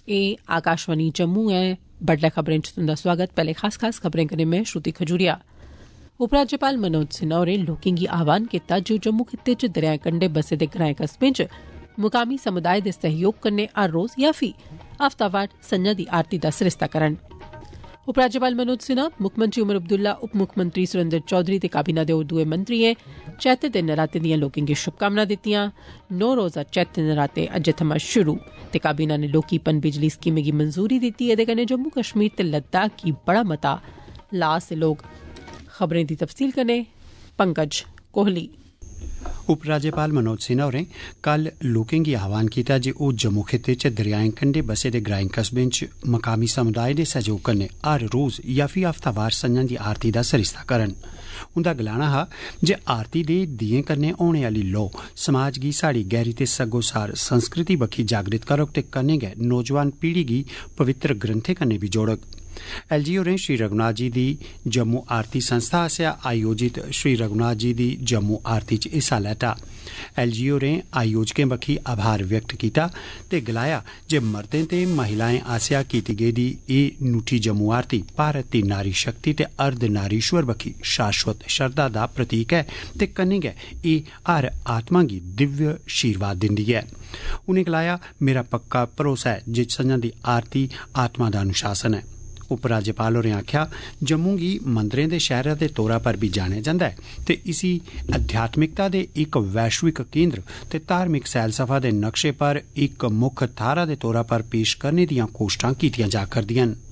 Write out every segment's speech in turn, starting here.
एह् आकाशवाणी जम्मू ऐ। बड्डलै खबरें च तुंदा स्वागत। पैह्ले खास खबरें कन्नै में श्रुति खजूरिया। उपराज्यपाल मनोज सिन्हा होरें लोकें गी आह्वान कीता जे ओह् जम्मू खित्ते च दरियाएं कंढे बसे दे ग्राएं कस्बें च मुकामी समुदाय दे सहयोग कन्नै हर रोज या फ्ही हफ्तावार संझा दी आरती दा सरिस्ता करन। उपराज्यपाल मनोज सिन्हा, मुक्खमंत्री उमर अब्दुल्ला, उप मुक्खमंत्री सुरेन्द्र चौधरी ते काबीना दे होर दुए मंत्रिएं चैत्र दे नरातें दियां लोकें गी शुभकामनां दित्तियां। 9 रोजा चैत्र नराते अज्जै थमां शुरू ते काबीना ने लोकी पन बिजली स्कीमें गी मंजूरी दित्ती। एह्दे कन्नै जम्मू कश्मीर ते लद्दाख गी बड़ा मता लाह् हासल होग। खबरें दी तफसील कन्नै पंकज कोहली। उपराज्यपाल मनोज सिन्हा होरें कल लोकें गी आह्वान कीता जे ओह् जम्मू खित्ते च दरियाएं कंढे बसे दे ग्राएं कस्बें च मकामी समुदाय दे सहयोग कन्नै हर रोज या फ्ही हफ्तावार संझा दी आरती दा सरिस्ता करन। उंदा गलाना हा जे आरती दे दिएं कन्नै होने आह्ली लोऽ समाज गी साढ़ी गैहरी ते सग्गोसार संस्कृति बक्खी जागृत करग ते कन्नै गै नौजवान पीढ़ी गी पवित्र ग्रंथें कन्नै बी जोड़ग। एलजी होरें श्री रघुनाथ जी दी जम्मू आरती संस्था आसेआ आयोजित श्री रघुनाथ जी दी जम्मू आरती च हिस्सा लैता। एलजी होरें आयोजकें बक्खी आभार व्यक्त कीता ते गलाया जे मर्दें ते महिलाएं आसेआ कीती गेदी एह् नूठी जम्मू आरती भारत दी नारी शक्ति ते अर्ध नारीश्वर बक्खी शाश्वत श्रद्धा दा प्रतीक ऐ ते कन्नै गै एह् हर आत्मा गी दिव्य शीर्वाद दिंदी ऐ। उनें गलाया, मेरा पक्का भरोसा है जे संझा दी आरती आत्मा दा अनुशासन है। उपराज्यपाल होरें आखेआ, जम्मू गी मंदरें दे शैह्रा दे तौरा पर भी जानेआ जंदा ऐ ते इसी अध्यात्मिकता दे इक वैश्विक केंद्र ते धार्मिक सैलसफा दे नक्शे पर इक मुक्ख थाह्रा दे तौरा पर पेश करने दियां कोशटां कीतियां जा करदियां न।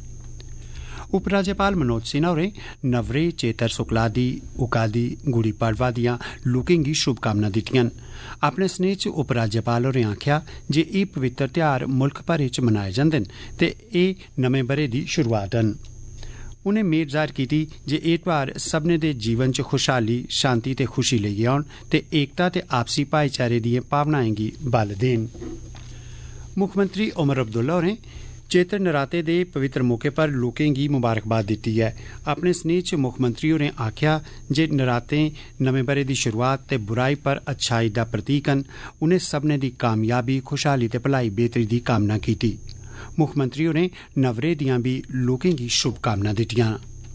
उपराज्यपाल मनोज सिन्हा होरें नवरे चेतर सुकलादी उगादी गुड़ी पड़वा दियां लोकें गी शुभकामनां दित्तियां न। अपने स्नेह च उपराज्यपाल होरें आखेआ जे एह् पवित्र ध्यार मुल्ख भरै च मनाए जंदे न ते एह् नमें ब'रे दी शुरुआत न। उनें मेद जाहिर कीती जे एह् ध्यार सब्भनें दे जीवन च खुशहाली, शांति ते खुशी लेइयै औन ते एकता ते आपसी भाईचारे दिएं भावनाएं गी बल देन। मुक्खमंत्री उमर अब्दुल्ला होरें चेत्र नराते दे पवित्र मौके पर लोकें गी मुबारकबाद दित्ती ऐ। अपने स्नेह च मुक्खमंत्री होरें आखेआ जे नरातें नमें ब'रे दी शुरुआत ते बुराई पर अच्छाई दा प्रतीक न। उनें सब्भनें दी कामयाबी, खुशहाली ते भलाई बेहतरी दी कामना कीती। मुक्खमंत्री होरें नवरे दियां भी लोकें गी शुभकामनां दित्तियां।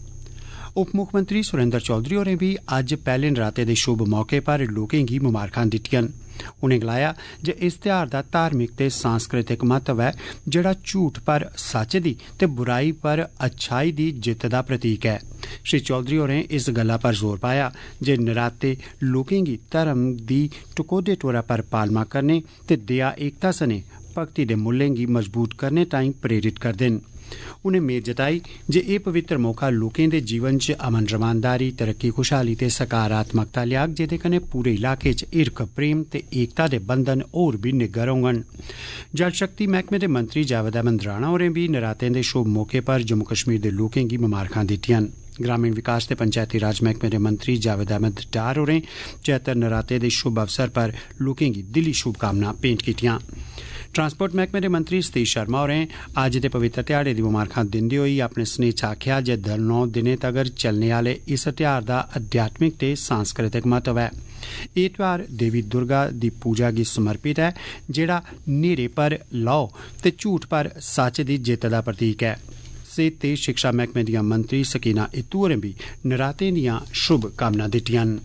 उप मुक्खमंत्री सुरेन्द्र चौधरी होरें भी अज्ज पैह्ले नराते दे शुभ मौके पर लोकें गी मुबारकां दित्तियां न। उनें गलाया जे इस ध्यार दा धार्मिक ते सांस्कृतिक महत्व है जेड़ा झूठ पर सच दी ते बुराई पर अच्छाई दी जित्त दा प्रतीक है। श्री चौधरी होरें इस गल्ला पर जोर पाया जे नराते लोकें गी धर्म दी टकोह्दे तौरा पर पालमा करने ते दया एकता सने भक्ति दे मुल्लें गी मजबूत करने ताईं प्रेरित करदे न। उनें मेद जताई जे एह् पवित्र मौका लोकें दे जीवन च अमन रमानदारी, तरक्की, खुशहाली ते सकारात्मकता लियाग, जेह्दे कन्नै पूरे इलाके च हिरख, प्रेम ते एकता दे बंधन होर भी निग्गर होङन। जल शक्ति मैह्कमे दे मंत्री जावेद अहमद राणा होरें भी नरातें दे शुभ मौके पर जम्मू कश्मीर दे लोकें गी मुबारकां दित्तियां न। ग्रामीण विकास ते पंचायती राज मैह्कमे दे मंत्री जावेद अहमद डार होरें चैत्र नराते दे शुभ अवसर पर लोकें गी दिली शुभकामनां भेंट कीतियां। ट्रांसपोर्ट मैह्कमे दे मंत्री सतीश शर्मा होरें अज्ज दे पवित्र ध्याड़े दी मुबारकां दिंदे होई अपने स्नेह च आखेआ जे 9 दिनें तगर चलने आह्ले इस ध्यार दा अध्यात्मिक ते सांस्कृतिक महत्व है। एह् ध्यार देवी दुर्गा दी पूजा गी समर्पित ऐ जेड़ा न्हेरे पर लौ ते झूठ पर सच दी जित्त दा प्रतीक ऐ। सेहत ते शिक्षा मैह्कमे दियां मंत्री सकीना इत्तू होरें भी नरातें दियां शुभ कामनां दित्तियां न।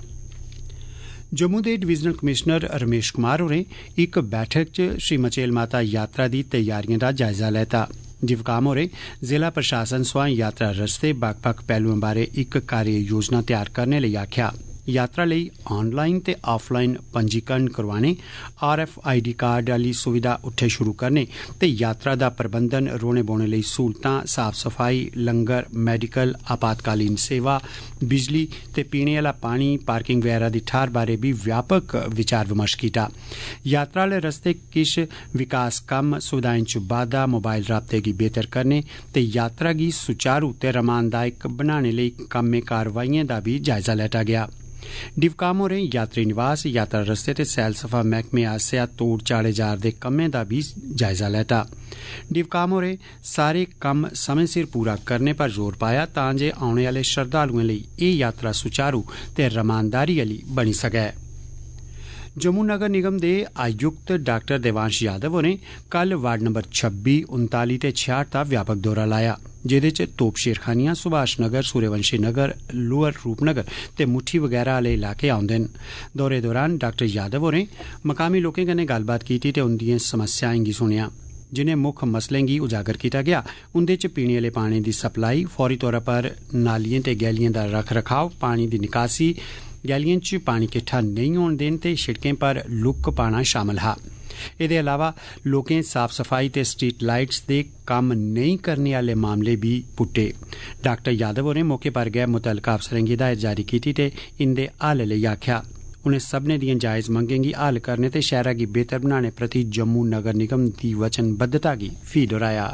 जम्मू दे डिवीजनल कमिशनर रमेश कुमार होरें इक बैठक च श्री मचेल माता यात्रा दी तैयारियें दा जायजा लैता। जिवकाम होरें जिला प्रशासन सोयां यात्रा रस्ते बक्ख-बक्ख पहलुएं बारे इक कार्य योजना तैयार करने लेई आखेआ। यात्रा लेई ऑनलाइन ते ऑफलाइन पंजीकरण करवाने, RFID कार्ड आह्ली सुविधा उत्थे शुरू करने ते यात्रा दा प्रबंधन, रौह्ने बौह्ने लेई सहूलतां, साफ सफाई, लंगर, मैडिकल, आपातकालीन सेवा, बिजली ते पीने आह्ला पानी, पार्किंग वगैरह दी थाह्र बारे भी व्यापक विचार विमर्श कीता। यात्रा आह्ले रस्ते किश विकास कम्म, सुविधाएं च बाद्धा, मोबाइल राबते गी बेहतर करने ते यात्रा गी सुचारू ते रमानदायक बनाने लेई कम्में कारवाइयें दा भी जायजा लैता गया। डिवकाम होरें यात्री निवास, यात्रा रस्ते ते सैलसफा मैह्कमे आसेआ तोड़ चाढ़े जा'रदे कम्में दा भी जायजा लैता। डिवकाम होरें सारे कम्म समें सिर पूरा करने पर जोर पाया तां जे औने आह्ले श्रद्धालुएं लेई एह् यात्रा सुचारू ते रमानदारी आह्ली बनी सकै। जम्मू नगर निगम दे आयुक्त डॉक्टर देवांश यादव होरें कल वार्ड नंबर 26, 39 ते 66 दा व्यापक दौरा लाया, जेदे च तोपशेर खानियां, सुभाष नगर, सूर्यवंशी नगर, लोअर रूपनगर ते मुट्ठी वगैरह आले इलाके आउंदे न। दौरे दौरान डॉक्टर यादव होरें मकामी लोकें कन्नै गल्लबात कीती ते उंदियें समस्याएं गी सुनेआ। जिनें मुक्ख मसलें गी उजागर किया गया उंदे च पीने आले पानी दी सप्लाई, फौरी तौर पर नालियें ते गैलियें दा रख रखाव, पानी दी निकासी, गैलियें च पानी किट्ठा नेईं होन देन ते शिड़कें पर लुक्क पाना शामल हा। एदे अलावा लोकें साफ सफाई ते स्ट्रीट लाइट्स दे कम्म नेईं करने आले मामले भी पुट्टे। डॉक्टर यादव होरें मौके पर गै मुतलका अफसरें गी हिदायत जारी कीती ते इंदे हल लेई आखेआ। उनें सब्भनें दिएं जायज मंगें गी हल करने ते शैहरा गी बेहतर बनाने प्रति जम्मू नगर निगम दी वचनबद्धता गी फ्ही दोहराया।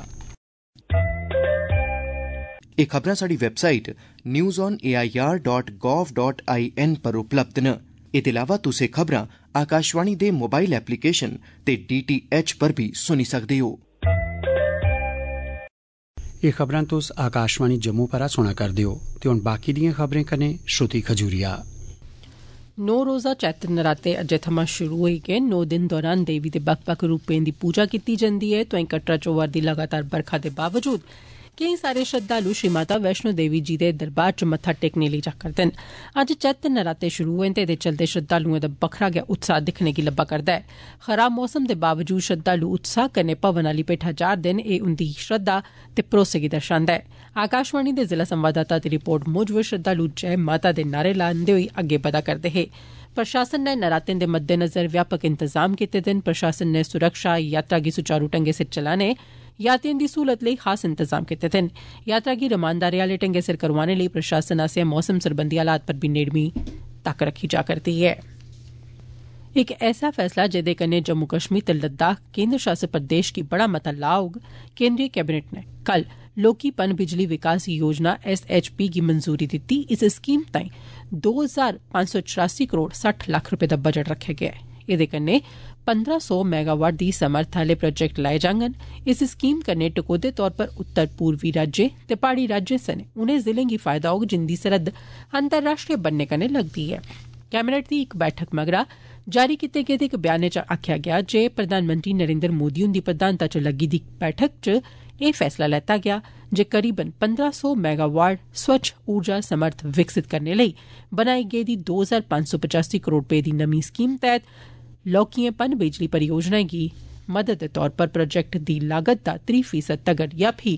एह खबरां साडी वैबसाइट newsonair.gov.in पर उपलब्ध न। एह्दे अलावा तुस एह खबरां आकाशवाणी दे मोबाइल एप्लीकेशन ते DTH पर भी सुनी सकदे हो। एह खबरां तुस आकाशवाणी जम्मू पर सुना करदे हो ते हुण बाकी दिएं खबरें कन्नै श्रुति खजूरिया। 9 रोजा चैत्र नराते अज्जै थमां शुरू होई गे। 9 दिन दौरान देवी दे बक्ख-बक्ख रूपें दी पूजा कीती जंदी ऐ। तोआईं कटरा च होआ दी लगातार बरखा दे बावजूद केईं सारे श्रद्धालु श्री माता वैष्णो देवी जी दे दरबार च मत्था टेकने लेई जा करदे न। अज्ज चैत्र नराते शुरू होए ते एह्दे चलदे श्रद्धालुएं दा बक्खरा गै उत्साह दिक्खने गी लब्भा करदा है। खराब मौसम दे बावजूद श्रद्धालु उत्साह कन्नै भवन आली पेठा जा'रदे न। एह् उंदी श्रद्धा ते भरोसे गी दर्शांदा है। आकाशवाणी दे जिला संवाददाता दी रिपोर्ट मूजब श्रद्धालु जय माता दे नारे लांदे होई अग्गे बधा करदे हे। प्रशासन ने नरातें दे मद्देनजर व्यापक इंतजाम कीते दे न। प्रशासन ने सुरक्षा, यात्रा गी सुचारू ढंगै सिर चलाने, यात्रियें दी सहूलत लेई खास इंतजाम कीते दे न। यात्रा गी रमानदारी आले ढंगै सिर करोआने लेई प्रशासन आसेआ मौसम सरबंधी हालात पर भी नेड़मी तक्क रखी जा करदी ऐ। इक ऐसा फैसला जेदे कन्नै जम्मू कश्मीर ते लद्दाख केंद्र शासित प्रदेश गी बड़ा मता लाह होग। केंद्रीय कैबिनेट ने कल लोकी पन बिजली विकास योजना SHP गी मंजूरी दित्ती। इस स्कीम ताईं 2584 करोड़ 60 लक्ख रपे दा बजट रखेआ गेआ ऐ। एह्दे कन्नै 1500 मेगावाट दी समर्थ आले प्रोजेक्ट लाए जाङन। इस स्कीम कन्नै टकोह्दे तौर पर उत्तर पूर्वी राज्यें ते प्हाड़ी राज्यें सने उनें जिलें गी फायदा होग जिंदी सरहद अंतर्राष्ट्रीय बन्ने कन्नै लगदी ऐ। कैबिनेट दी इक बैठक मगरा जारी कीते गेदे इक बयानै च आखेआ गेआ जे प्रधानमंत्री नरेंद्र मोदी हुंदी प्रधानता च लग्गी दी बैठक च एह् फैसला लैता गेआ जे करीबन 1500 मेगावाट स्वच्छ ऊर्जा समर्थ विकसित करने लेई बनाई गेदी 2585 करोड़ रपे दी नमीं स्कीम तैह्त लौह्कियें पन बिजली परियोजनाएं गी मदद दे तौर पर प्रोजेक्ट दी लागत दा 30% तगर या फ्ही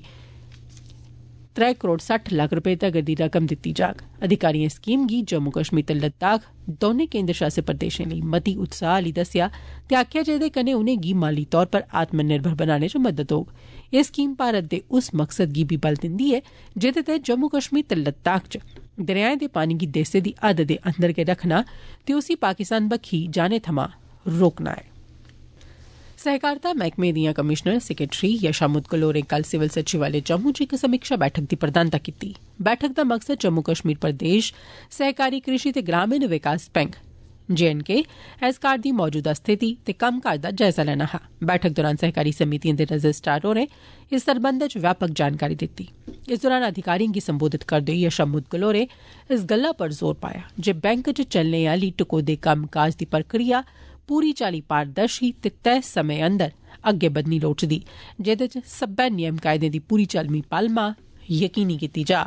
3 करोड़ 60 लक्ख रपे तगर दी रकम दित्ती जाग। अधिकारियें स्कीम गी जम्मू कश्मीर ते लद्दाख दौनें केंद्र शासित प्रदेशें लेई मती उत्साह आली दस्सेआ ते आखेआ जे एह्दे कन्नै उनेंगी माली तौर पर आत्मनिर्भर बनाने च मदद होग। एह् स्कीम भारत दे उस मकसद गी बी बल दिंदी ऐ जेह्दे तैह्त जम्मू कश्मीर ते लद्दाख च दरियाएं दे पानी गी देसै दी हद दे अंदर गै रखना ते उसी पाकिस्तान बक्खी जाने थमां रोकना ऐ। सहकारिता मैह्कमे दियां कमिशनर सैक्रेटरी यशा मुदगल होरें कल सिविल सचिवालय जम्मू च इक समीक्षा बैठक दी प्रधानता कीती। बैठक दा मकसद जम्मू कश्मीर प्रदेश सहकारी कृषि ते ग्रामीण विकास बैंक JNK एसकार दी मौजूदा स्थिति ते कम्मकाज दा जायजा लैना हा। बैठक दौरान सहकारी समितिएं दे रजिस्ट्रार होरें इस सरबंध च व्यापक जानकारी दित्ती। इस दौरान अधिकारिएं गी संबोधित करदे होई यशा मुदगल होरें इस गल्ला पर जोर पाया जे बैंक च चलने आली टकोह्दे कम्मकाज दी प्रक्रिया पूरी चाली पारदर्शी ते तय समें अंदर अग्गे बधनी लोड़चदी, जेह्दे च सब्बै नियम कायदें दी पूरी चाल्ली पालमा यकीनी कीती जा।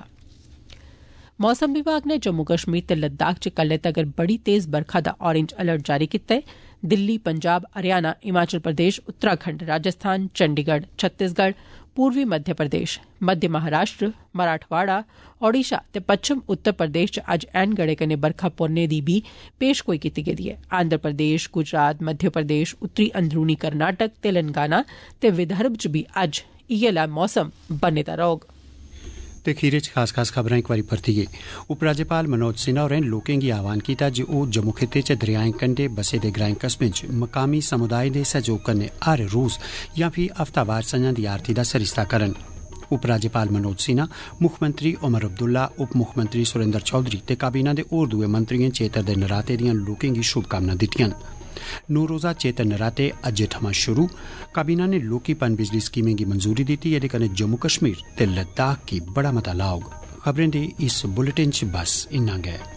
मौसम विभाग ने जम्मू कश्मीर ते लद्दाख च कल्लै तगर बड़ी तेज बरखा दा ऑरेंज अलर्ट जारी कीता ऐ। दिल्ली, पंजाब, हरियाणा, हिमाचल प्रदेश, उत्तराखंड, राजस्थान, चंडीगढ़, छत्तीसगढ़, पूर्वी मध्य प्रदेश, मध्य महाराष्ट्र, मराठवाड़ा, ओडिशा ते पच्छम उत्तर प्रदेश च अज्ज ऐन गड़े कन्नै बरखा पौने दी बी पेशगोई कीती गेदी ऐ। आंध्र प्रदेश, गुजरात, मध्य प्रदेश, उत्तरी अंदरूनी कर्नाटक, तेलंगाना ते विदर्भ च बी अज्ज इयै ला मौसम बने दा रौह्ग। ते खीरे च खास खास खबरां इक बारी परतियै। उपराज्यपाल मनोज सिन्हा होरें लोकें गी आह्वान कीता जे ओह् जम्मू खित्ते च दरियाएं कंढे बसे दे ग्राएं कस्बें च मकामी समुदाय दे सहयोग कन्नै हर रोज जां फ्ही हफ्तावार संझां दी आरती दा सरिस्ता करन। उपराज्यपाल मनोज सिन्हा, मुक्खमंत्री उमर अब्दुल्ला, उप मुक्खमंत्री सुरेंद्र चौधरी ते काबीना दे होर दुए मंत्रियें चेतर दे नराते दियां लोकें गी शुभकामनां दित्तियां न। 9 रोजा चेतर नराते अज्जै थमां शुरू। काबीना ने लोकी पन बिजली स्कीमें गी मंजूरी दित्ती। एह्दे कन्नै जम्मू कश्मीर ते लद्दाख गी बड़ा मता लाह् होग। खबरें दे इस बुलेटिन च बस इन्ना गै।